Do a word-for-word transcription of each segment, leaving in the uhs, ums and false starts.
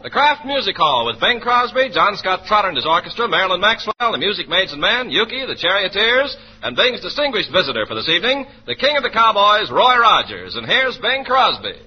The Kraft Music Hall with Bing Crosby, John Scott Trotter and his orchestra, Marilyn Maxwell, the Music Maids and Men, Yuki, the Charioteers, and Bing's distinguished visitor for this evening, the king of the cowboys, Roy Rogers. And here's Bing Crosby.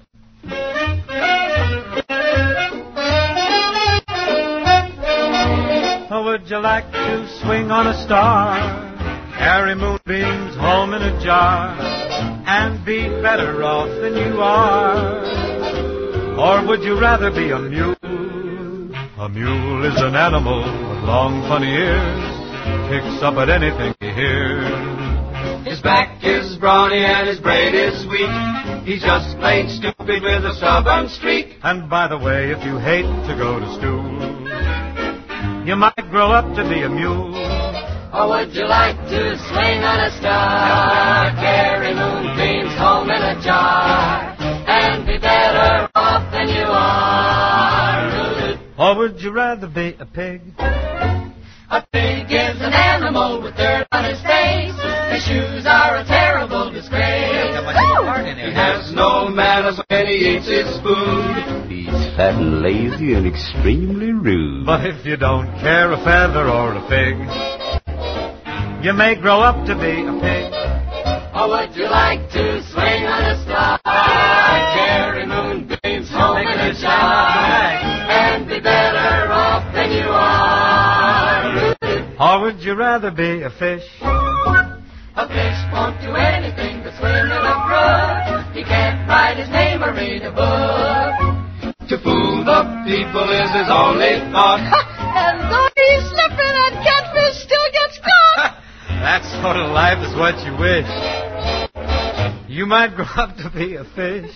How would you like to swing on a star, carry moonbeams home in a jar, and be better off than you are? Or would you rather be a mule? A mule is an animal with long, funny ears, kicks up at anything he hears. His back is brawny and his brain is weak. He's just plain stupid with a stubborn streak. And by the way, if you hate to go to school, you might grow up to be a mule. Or would you like to swing on a star, carry moonbeams home in a jar, and be better off than you are? Or would you rather be a pig? A pig is an animal with dirt on his face. His shoes are a terrible disgrace. He has no manners when he eats his food. He's fat and lazy and extremely rude. But if you don't care a feather or a fig, you may grow up to be a pig. Or would you like to swing on a star, carry moonbeams home in a jar, and be better off than you are? Or would you rather be a fish? A fish won't do anything but swim in a brook. He can't write his name or read a book. To fool the people is his only thought. And though he's slipping, that catfish still gets caught. That sort of life is what you wish. You might grow up to be a fish.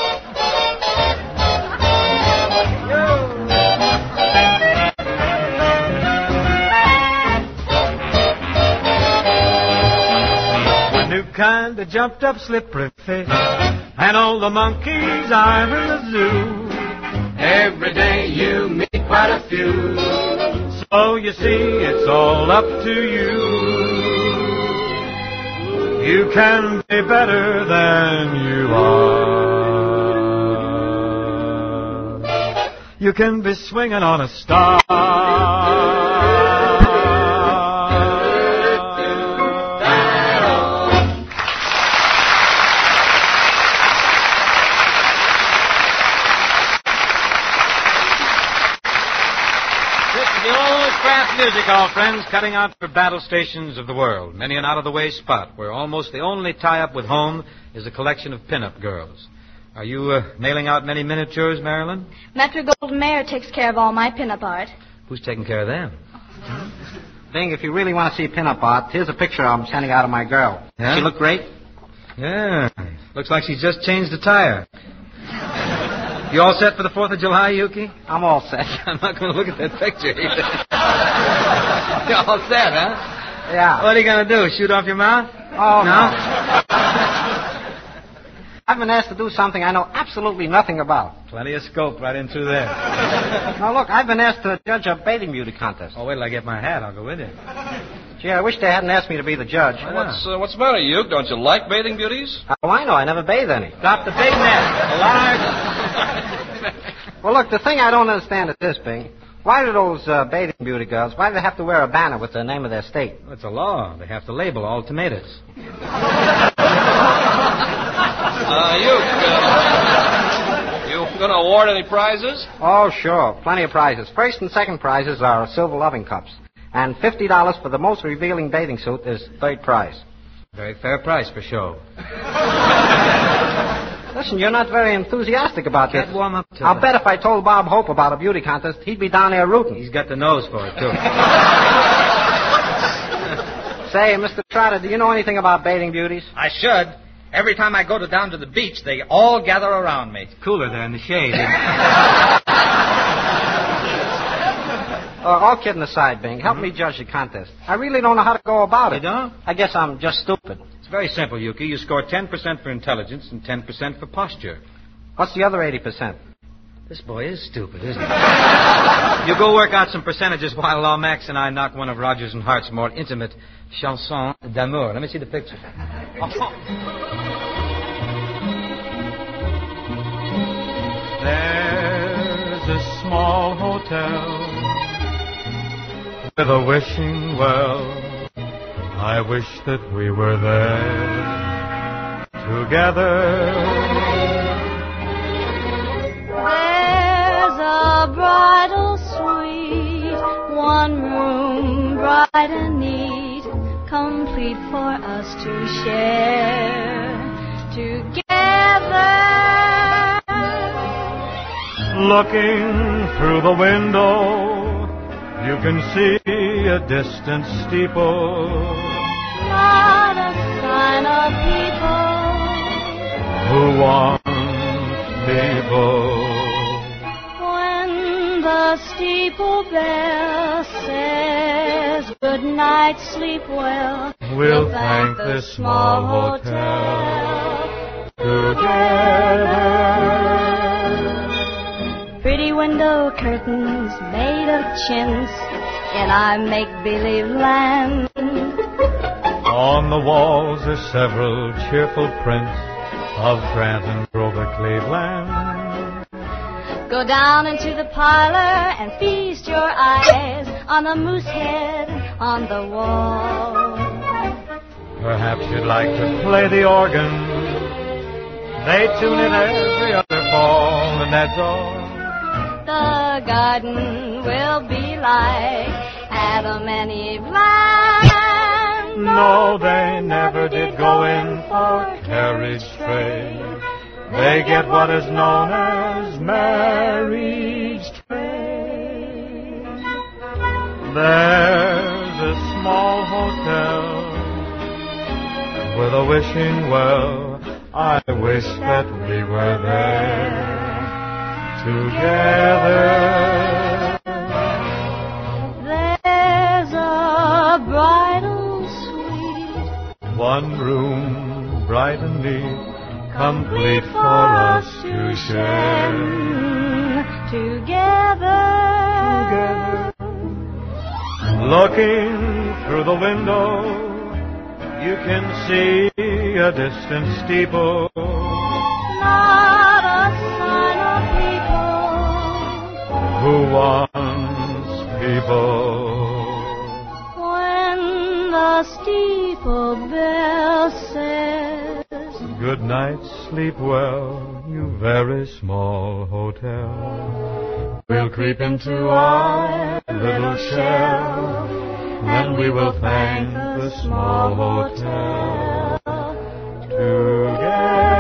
A new kind of jumped up slippery fish, and all the monkeys are in the zoo. Every day you meet quite a few. So you see, it's all up to you. You can be better than you are. You can be swinging on a star. Music Hall, friends, cutting out for battle stations of the world. Many an out-of-the-way spot where almost the only tie-up with home is a collection of pin-up girls. Are you uh, mailing out many miniatures, Marilyn? Metro-Goldwyn-Mayer takes care of all my pin-up art. Who's taking care of them? Bing, if you really want to see pin-up art, here's a picture I'm sending out of my girl. Yeah? She look great? Yeah. Looks like she's just changed the tire. You all set for the fourth of July, Yuki? I'm all set. I'm not going to look at that picture either. You're all set, huh? Yeah. What are you going to do, shoot off your mouth? Oh, no. no. I've been asked to do something I know absolutely nothing about. Plenty of scope right in through there. Now, look, I've been asked to judge a bathing beauty contest. Oh, wait till I get my hat. I'll go with you. Gee, I wish they hadn't asked me to be the judge. What's uh, what's the matter, Uke? Don't you like bathing beauties? Oh, I know. I never bathe any. Drop the big net. Alive. Well, look, the thing I don't understand is this, Bing. Why do those uh, bathing beauty girls, why do they have to wear a banner with the name of their state? Well, it's a law. They have to label all tomatoes. Uh, Uke, uh, you going to award any prizes? Oh, sure. Plenty of prizes. First and second prizes are silver loving cups. And fifty dollars for the most revealing bathing suit is third prize. Very fair price for show. Listen, you're not very enthusiastic about this. Can't warm up to I'll it. bet if I told Bob Hope about a beauty contest, he'd be down there rooting. He's got the nose for it, too. Say, Mister Trotter, do you know anything about bathing beauties? I should. Every time I go to down to the beach, they all gather around me. It's cooler there in the shade. Uh, all kidding aside, Bing, help mm-hmm. me judge the contest. I really don't know how to go about it. You don't? I guess I'm just stupid. It's very simple, Yuki. You score ten percent for intelligence and ten percent for posture. What's the other eighty percent? This boy is stupid, isn't he? You go work out some percentages while Law Max and I knock one of Rogers and Hart's more intimate chansons d'amour. Let me see the picture. There's a small small hotel with a wishing well. I wish that we were there together. There's a bridal suite, one room bright and neat, complete for us to share together. Looking through the window, you can see a distant steeple. Not a sign of people Who wants people? when the steeple bell says good night, sleep well. We'll thank this small hotel together. Pretty window curtains made of chintz in our make-believe land. On the walls are several cheerful prints of Grant and Grover Cleveland. Go down into the parlor and feast your eyes on the moose head on the wall. Perhaps you'd like to play the organ. They tune it every other fall, and that's all. The garden will be like Adam and Eve land. No, they never did go in for carriage trade. They get what is known as marriage trade. There's a small hotel with a wishing well. I wish that we were there together. There's a bridal suite, One room bright and neat, complete for us to share together. Looking through the window, you can see a distant steeple. Not a sign of people Who wants people? when the steeple bell says Good night, sleep well, you very small hotel. We'll creep into our little shell, and we will thank the small hotel together.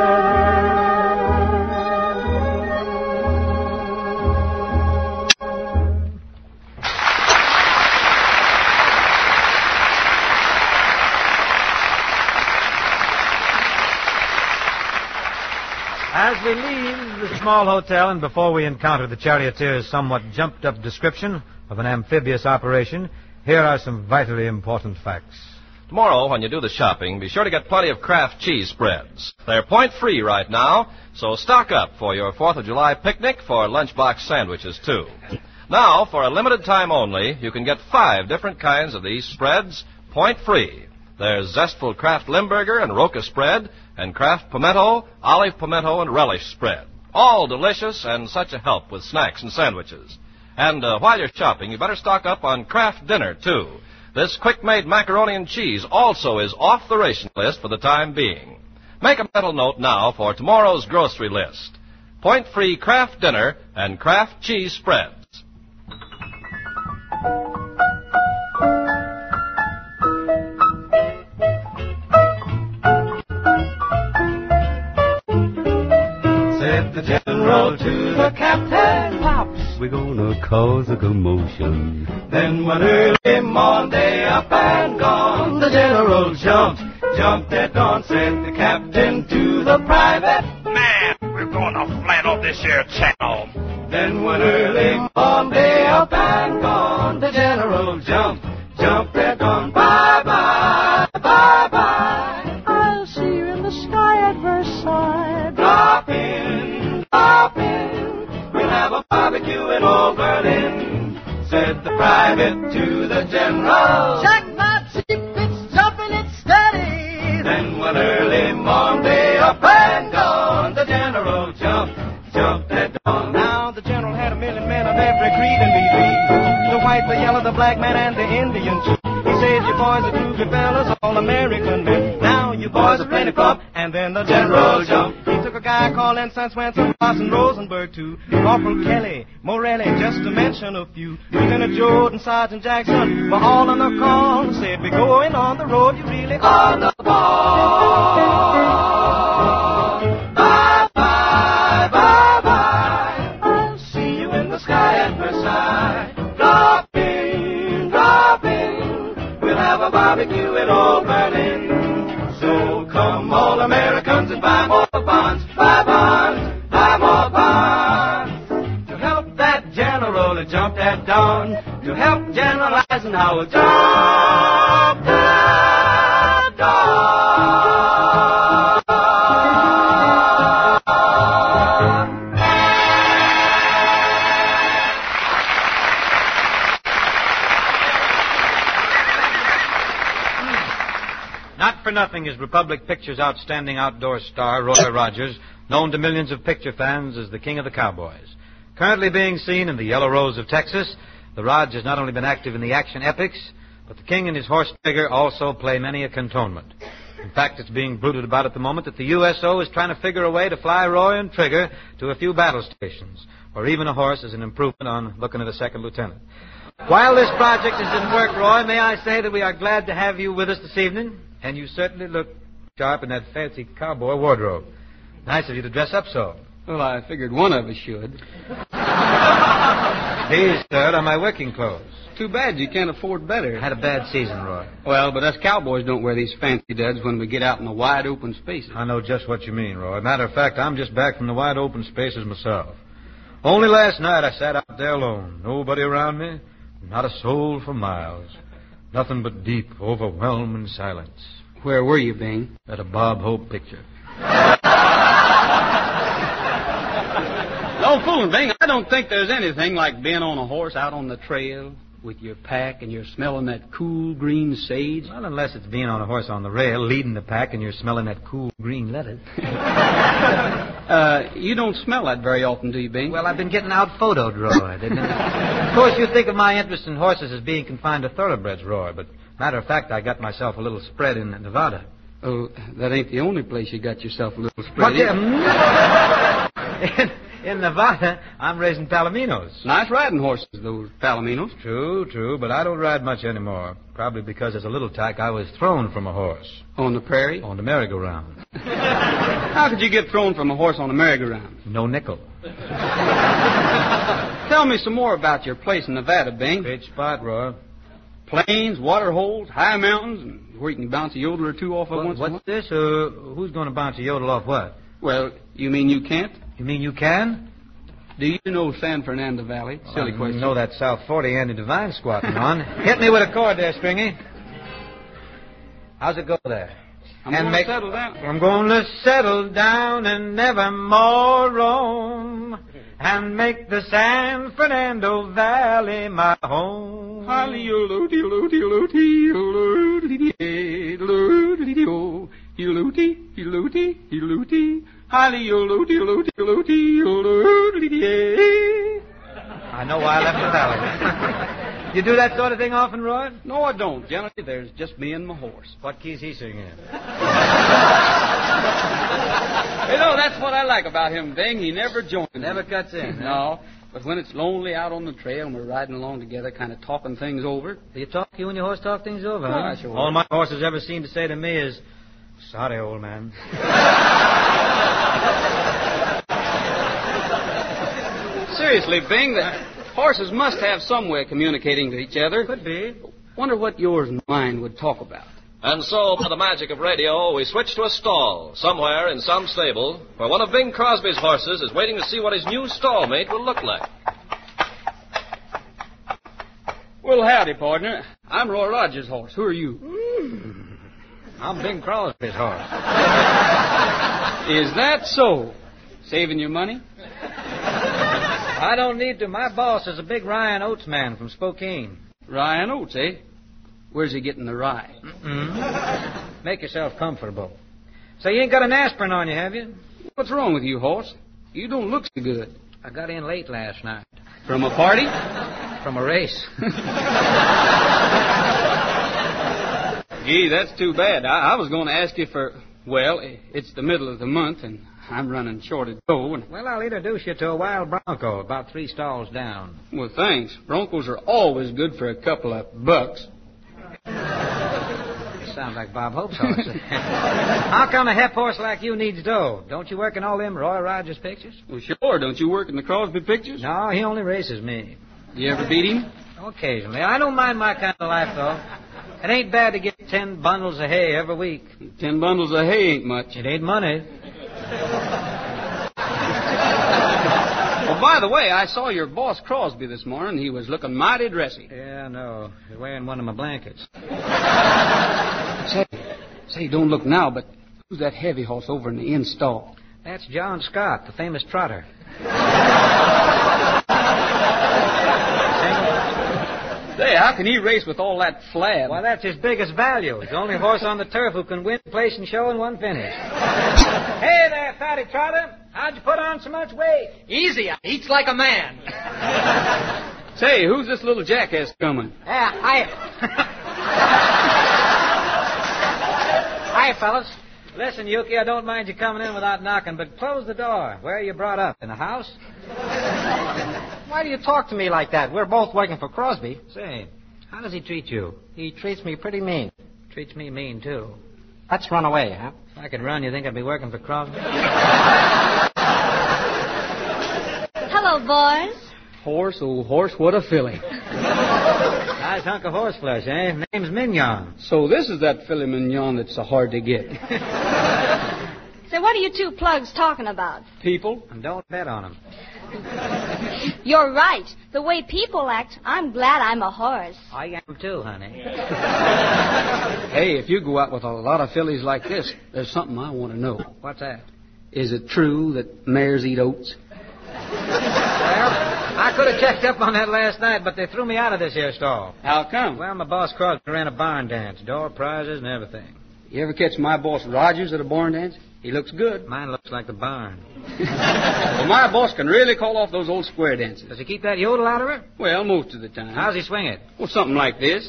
As we leave the small hotel and before we encounter the charioteer's somewhat jumped-up description of an amphibious operation, here are some vitally important facts. Tomorrow, when you do the shopping, be sure to get plenty of Kraft cheese spreads. They're point-free right now, so stock up for your fourth of July picnic for lunchbox sandwiches, too. Now, for a limited time only, you can get five different kinds of these spreads point-free. There's zestful Kraft Limburger and Roca spread, and Kraft Pimento, Olive Pimento, and Relish spread. All delicious and such a help with snacks and sandwiches. And uh, while you're shopping, you better stock up on Kraft Dinner, too. This quick-made macaroni and cheese also is off the ration list for the time being. Make a mental note now for tomorrow's grocery list. Point-free Kraft Dinner and Kraft cheese spreads. Said the general to the captain, Pops, We're gonna cause a commotion. then one early Monday up and gone, the general jumped, jumped at dawn, said the captain to the private, Man, we're going to flat off this here channel. then one early Monday up and gone, the general jumped, jumped at dawn, bye-bye, bye-bye, I'll see you in the sky at Versailles. drop in, drop in, we'll have a barbecue in old Berlin, said the private to the general. Check my secrets, jumping it steady. Then one early Monday up and gone, the general jumped, jumped at dawn. Now the general had a million black man and the Indian too. He said you boys are two good fellas, all American men. Now you boys are plenty plump, and then the general jumped. He took a guy called Ensign Swenson, Parson Rosenberg too, Corporal Kelly, Morelli, just to mention a few. Lieutenant Jordan, Sergeant Jackson, were all on the call. Said we're going on the road, you really are the ball. Bye bye bye bye. I'll see you in the sky at Versailles. Drop in, drop in. We'll have a barbecue in old Berlin. So come all Americans and buy more bonds, buy bonds, buy more bonds. To help that general that jumped at dawn, to help General Eisenhower jump at dawn. Not for nothing is Republic Pictures' outstanding outdoor star, Roy Rogers, known to millions of picture fans as the King of the Cowboys. Currently being seen in the Yellow Rose of Texas, the Rog has not only been active in the action epics, but the King and his horse Trigger also play many a cantonment. In fact, it's being bruited about at the moment that the U S O is trying to figure a way to fly Roy and Trigger to a few battle stations, or even a horse as an improvement on looking at a second lieutenant. While this project is in work, Roy, may I say that we are glad to have you with us this evening, and you certainly look sharp in that fancy cowboy wardrobe. Nice of you to dress up so. Well, I figured one of us should. These, sir, are my working clothes. Too bad you can't afford better. I had a bad season, Roy. Well, but us cowboys don't wear these fancy duds when we get out in the wide open spaces. I know just what you mean, Roy. Matter of fact, I'm just back from the wide open spaces myself. Only last night I sat out there alone. Nobody around me. Not a soul for miles. Nothing but deep, overwhelming silence. Where were you, Bing? At a Bob Hope picture. No fooling, Bing. I don't think there's anything like being on a horse out on the trail with your pack and you're smelling that cool green sage. Well, unless it's being on a horse on the rail, leading the pack, and you're smelling that cool green lettuce. uh, you don't smell that very often, do you, Bing? Well, I've been getting out photoed, Roy. Of course, you think of my interest in horses as being confined to thoroughbreds, Roy, but matter of fact, I got myself a little spread in Nevada. Oh, that ain't the only place you got yourself a little spread. What the... in, in Nevada, I'm raising palominos. Nice riding horses, those palominos. True, true, but I don't ride much anymore. Probably because as a little tyke, I was thrown from a horse. On the prairie? On the merry-go-round. How could you get thrown from a horse on the merry-go-round? No nickel. Tell me some more about your place in Nevada, Bing. Great spot, Roy. Plains, water holes, high mountains, and where you can bounce a yodel or two off of what, once in a while. What's this? Uh, who's going to bounce a yodel off what? Well, you mean you can't? You mean you can? Do you know San Fernando Valley? Silly I question. know that South forty Andy Devine squatting on. Hit me with a chord there, Stringy. How's it go there? I'm and going make, to settle down. I'm going to settle down and never more roam and make the San Fernando Valley my home. I know why I left the valley. You do that sort of thing often, Roy? No, I don't. Generally, there's just me and my horse. What key's he singing in? You know, that's what I like about him, Bing. He never joins. Never cuts in. No. But when it's lonely out on the trail and we're riding along together, kind of talking things over. Do you talk, you and your horse talk things over, Oh, huh? I sure All my horse has ever seemed to say to me is, sorry, old man. Seriously, Bing, the horses must have some way of communicating to each other. Could be. Wonder what yours and mine would talk about. And so, by the magic of radio, we switch to a stall, somewhere in some stable, where one of Bing Crosby's horses is waiting to see what his new stallmate will look like. Well, howdy, partner. I'm Roy Rogers' horse. Who are you? Mm. I'm Bing Crosby's horse. Is that so? Saving your money? I don't need to. My boss is a big Ryan Oates man from Spokane. Ryan Oates, eh? Where's he getting the rye? Mm-mm. Make yourself comfortable. So you ain't got an aspirin on you, have you? What's wrong with you, horse? You don't look so good. I got in late last night. From a party? From a race. Gee, that's too bad. I, I was going to ask you for... Well, it's the middle of the month, and I'm running short of dough. And... Well, I'll introduce you to a wild bronco about three stalls down. Well, thanks. Broncos are always good for a couple of bucks. You sound like Bob Hope's horse. How come a hep horse like you needs dough? Don't you work in all them Roy Rogers pictures? Well, sure. Don't you work in the Crosby pictures? No, he only races me. You ever beat him? Occasionally. I don't mind my kind of life, though. It ain't bad to get ten bundles of hay every week. Ten bundles of hay ain't much. It ain't money. Well, by the way, I saw your boss Crosby this morning. He was looking mighty dressy. Yeah, no. He's wearing one of my blankets. Say, say, don't look now, but who's that heavy horse over in the inn stall? That's John Scott, the famous trotter. Say, how can he race with all that flab? Well, that's his biggest value. He's the only horse on the turf who can win, place, and show in one finish. Hey there, fatty trotter. How'd you put on so much weight? Easy. I eats like a man. Say, who's this little jackass coming? Yeah, hi. Hi, fellas. Listen, Yuki, I don't mind you coming in without knocking, but close the door. Where are you brought up? In the house? Why do you talk to me like that? We're both working for Crosby. Say, how does he treat you? He treats me pretty mean. Treats me mean, too. Let's run away, huh? If I could run, you think I'd be working for Crosby? Hello, boys. Horse, oh horse, what a filly. Nice hunk of horseflesh, eh? Name's Mignon. So this is that filet mignon that's so hard to get. Say, what are you two plugs talking about? People. And don't bet on them. You're right. The way people act, I'm glad I'm a horse. I am too, honey. Hey, if you go out with a lot of fillies like this, there's something I want to know. What's that? Is it true that mares eat oats? Well, I could have checked up on that last night, but they threw me out of this here stall. How come? Well, my boss Crosby ran a barn dance, door prizes and everything. You ever catch my boss Rogers at a barn dance? He looks good. Mine looks like the barn. Well, my boss can really call off those old square dances. Does he keep that yodel out of her? Well, most of the time. How's he swing it? Well, something like this.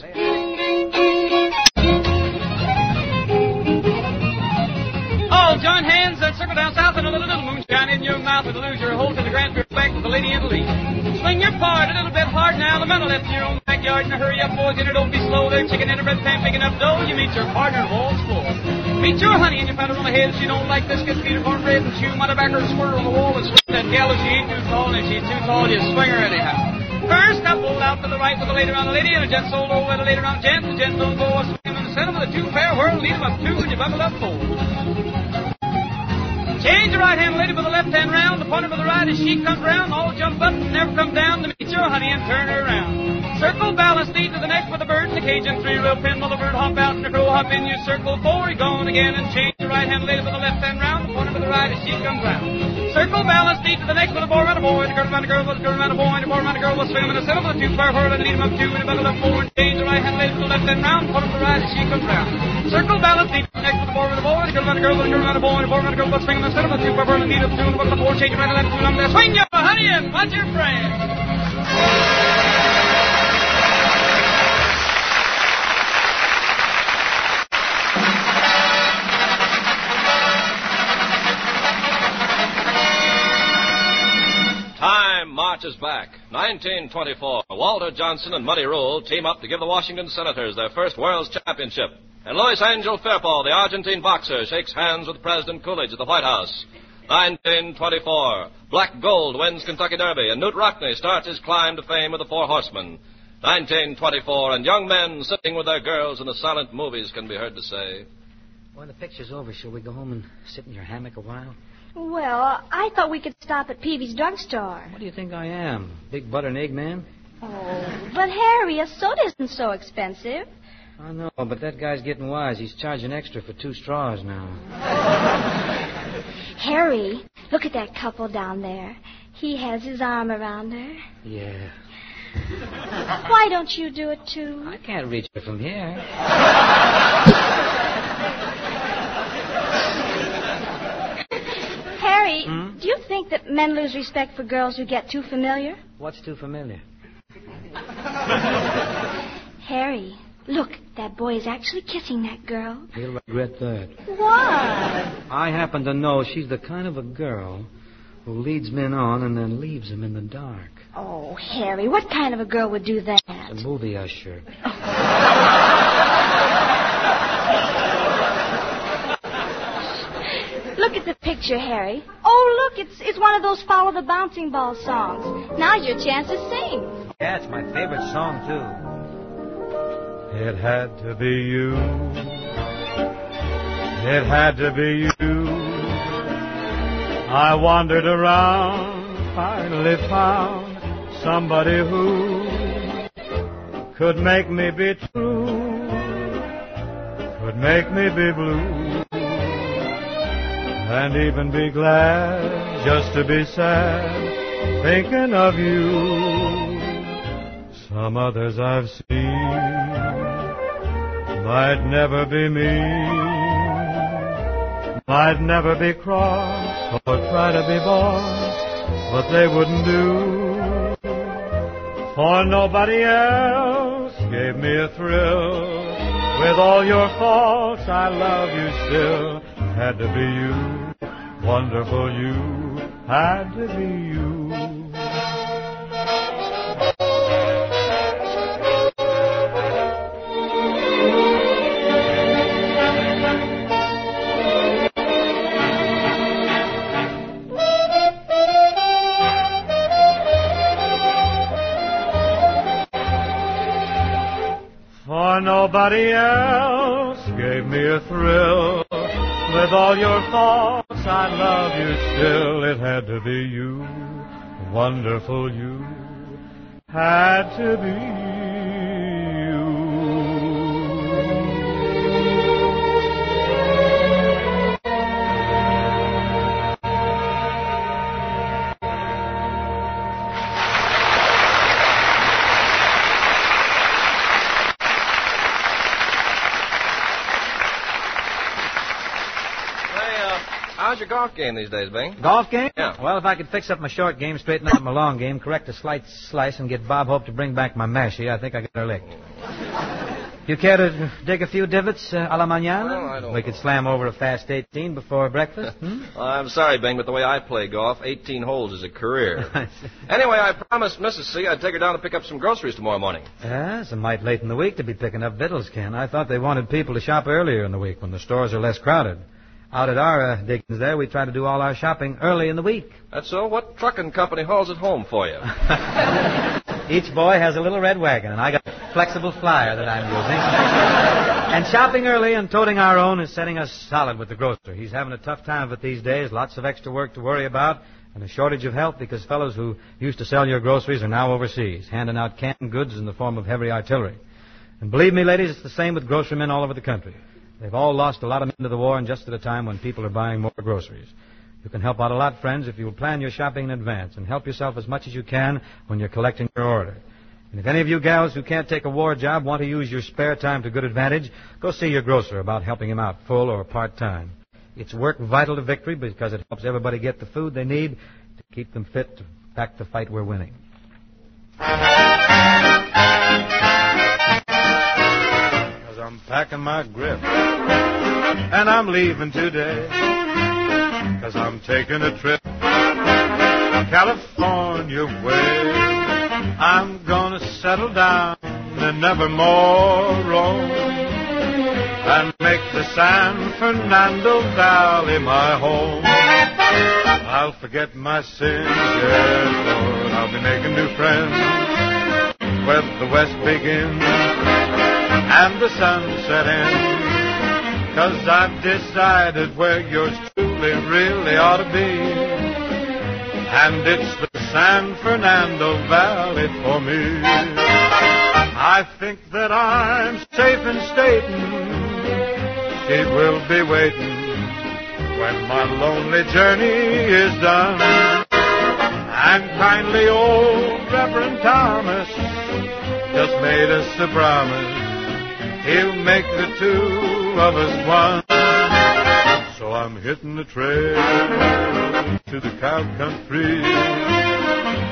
Oh, join hands and circle down south and a little, little moonshine in your mouth and lose your hold to the Grand Pier Bank with the lady in the lead. Swing your part a little bit hard now, the mental left in your own backyard. And hurry up, boys, and it don't be slow. They're chicken in a bread pan, picking up dough. You meet your partner, wall's full. Meet your honey and you find her on the head. She don't like biscuits, feed her cornbread, and chew. Mother back her squirrel on the wall and swing that gal if she ain't too tall. And if she's too tall, you swing her anyhow. First up, hold out to the right with a lady around the lady, and a gent sold over with a lady around gent. The gent don't go a swing in the center with a two fair whirl, lead 'em up two, and you buckle up four. Change the right hand lady with the left hand round. The partner with the right as she comes round. All jump up and never come down to meet your honey and turn her around. Circle balance lead to the next with the bird and the cage and three real pin. While the bird hop out and the crow hop in. You circle four, you're going again and change the right hand lady with the left hand round. The partner with the right as she comes round. Circle balance lead to the next with a boy around a boy. The girl around a girl with a girl around a boy. And the boy around a girl with a swing in the center with a two fire whirl and lead 'em up two and a buckle up four. And change the right hand lady with the left hand round. The partner with the right as she comes round. Circle balance lead to the next with a boy with a boy. The girl around a girl with a girl around a boy. And the boy around a girl with a swing in the center with a two fire whirl and lead 'em up two and a buckle up four. Change your right and left two and there. Swing your honey and watch your friend. Time marches back. nineteen twenty-four. Walter Johnson and Muddy Rule team up to give the Washington Senators their first World's Championship. And Luis Angel Firpo, the Argentine boxer, shakes hands with President Coolidge at the White House. nineteen twenty-four. Black Gold wins Kentucky Derby, and Newt Rockney starts his climb to fame with the Four Horsemen. nineteen twenty-four, and young men sitting with their girls in the silent movies can be heard to say, When the picture's over, shall we go home and sit in your hammock a while? Well, I thought we could stop at Peavy's drugstore. What do you think I am? Big butter and egg man? Oh, but Harry, a soda isn't so expensive. I know, but that guy's getting wise. He's charging extra for two straws now. Harry, look at that couple down there. He has his arm around her. Yeah. Why don't you do it, too? I can't reach her from here. Harry, Hmm? do you think that men lose respect for girls who get too familiar? What's too familiar? Harry, look, that boy is actually kissing that girl. He'll regret that. What? I happen to know she's the kind of a girl who leads men on and then leaves them in the dark. Oh, Harry, what kind of a girl would do that? A movie usher. Look at the picture, Harry. Oh, look, it's it's one of those Follow the Bouncing Ball songs. Now's your chance to sing. Yeah, it's my favorite song, too. It had to be you. It had to be you. I wandered around, finally found somebody who could make me be true, could make me be blue, and even be glad just to be sad, thinking of you. Some others I've seen might never be mean, might never be cross or try to be boss, but they wouldn't do, for nobody else gave me a thrill. With all your faults, I love you still. Had to be you, wonderful you, had to be you. For nobody else gave me a thrill. With all your faults, I love you still. It had to be you, wonderful you, had to be you. How's your golf game these days, Bing? Golf game? Yeah. Well, if I could fix up my short game, straighten out my long game, correct a slight slice, and get Bob Hope to bring back my mashie, I think I got her licked. You care to dig a few divots uh, a la mañana? Well, I don't We know. could slam over a fast eighteen before breakfast. Hmm? Well, I'm sorry, Bing, but the way I play golf, eighteen holes is a career. Anyway, I promised Missus C I'd take her down to pick up some groceries tomorrow morning. Yeah, it's a mite late in the week to be picking up victuals, Ken. I thought they wanted people to shop earlier in the week when the stores are less crowded. Out at our uh, diggings there, we try to do all our shopping early in the week. That's so? What trucking company hauls it home for you? Each boy has a little red wagon, and I got a flexible flyer that I'm using. And shopping early and toting our own is setting us solid with the grocer. He's having a tough time of it these days, lots of extra work to worry about, and a shortage of help because fellows who used to sell your groceries are now overseas, handing out canned goods in the form of heavy artillery. And believe me, ladies, it's the same with grocerymen all over the country. They've all lost a lot of men to the war, and just at a time when people are buying more groceries. You can help out a lot, friends, if you'll plan your shopping in advance and help yourself as much as you can when you're collecting your order. And if any of you gals who can't take a war job want to use your spare time to good advantage, go see your grocer about helping him out full or part-time. It's work vital to victory because it helps everybody get the food they need to keep them fit to back the fight we're winning. I'm packing my grip, and I'm leaving today, 'cause I'm taking a trip California way. I'm gonna settle down and never more roam, and make the San Fernando Valley my home. I'll forget my sins, yes, Lord, I'll be making new friends where the West begins and the sunset ends, 'cause I've decided where yours truly really ought to be, and it's the San Fernando Valley for me. I think that I'm safe in stating she will be waiting when my lonely journey is done, and kindly old Reverend Thomas just made us a promise he'll make the two of us one. So I'm hitting the trail to the cow country,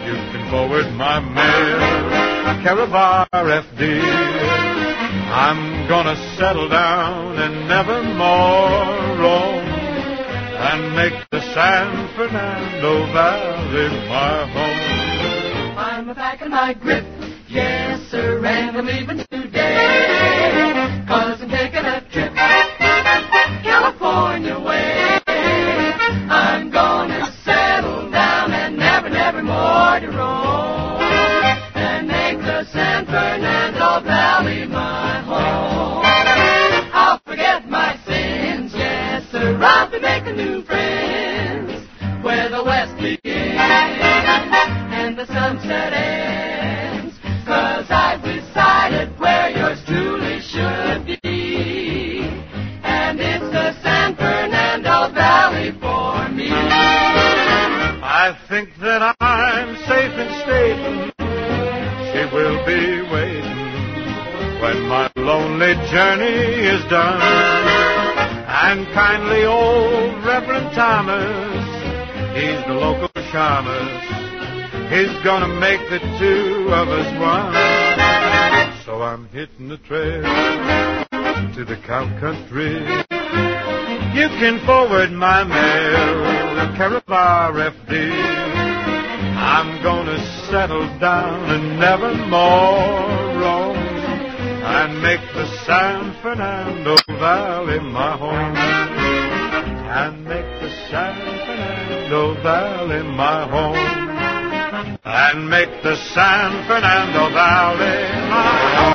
You can forward my mail, care of R F D. I'm gonna settle down and never more roam, and make the San Fernando Valley my home. I'm packing my grip, yes sir, and I'm leaving today, 'cause I'm taking a trip California way. I'm gonna settle down and never, never more to roam, and make the San Fernando Valley my home. I'll forget my sins, yes sir, I'll be making new friends where the west begins and the sunset ends, 'cause I've decided where yours truly should be, and it's the San Fernando Valley for me. I think that I'm safe in stating she will be waiting when my lonely journey is done. And kindly old Reverend Thomas, he's the local shamus, he's gonna make the two of us one. So I'm hitting the trail to the cow country. You can forward my mail, care of R F D. I'm gonna settle down and never more roam, and make the San Fernando Valley my home, and make the San Fernando Valley my home, and make the San Fernando Valley my home.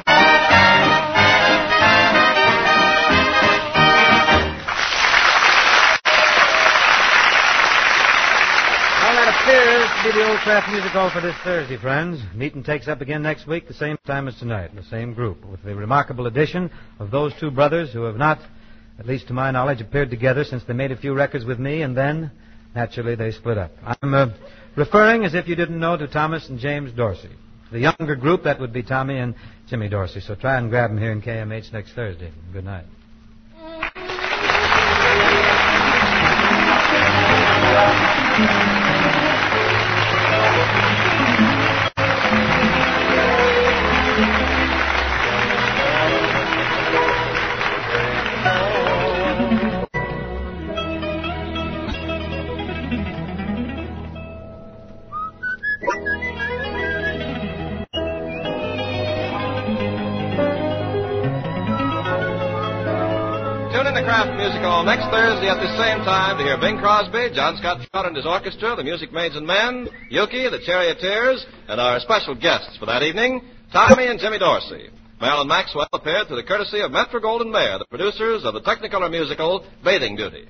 Appears to be the Old Craft Music Hall for this Thursday, friends. Meeting takes up again next week, the same time as tonight, the same group, with the remarkable addition of those two brothers who have not, at least to my knowledge, appeared together since they made a few records with me, and then, naturally, they split up. I'm uh, referring, as if you didn't know, to Thomas and James Dorsey. The younger group, that would be Tommy and Jimmy Dorsey. So try and grab them here in K M H next Thursday. Good night. Next Thursday at the same time to hear Bing Crosby, John Scott Trotter and his orchestra, the Music Maids and Men, Yuki, the Charioteers, and our special guests for that evening, Tommy and Jimmy Dorsey. Marilyn Maxwell appeared through the courtesy of Metro Goldwyn Mayer, the producers of the Technicolor musical Bathing Duty.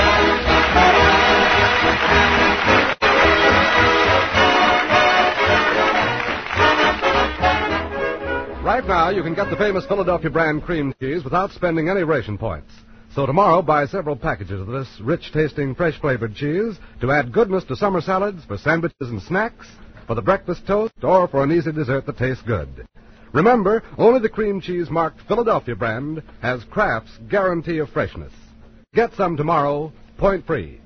Right now, you can get the famous Philadelphia brand cream cheese without spending any ration points. So tomorrow, buy several packages of this rich-tasting, fresh-flavored cheese to add goodness to summer salads, for sandwiches and snacks, for the breakfast toast, or for an easy dessert that tastes good. Remember, only the cream cheese marked Philadelphia brand has Kraft's guarantee of freshness. Get some tomorrow, point free.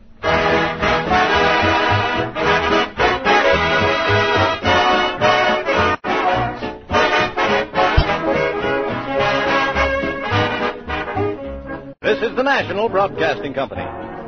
This is the National Broadcasting Company.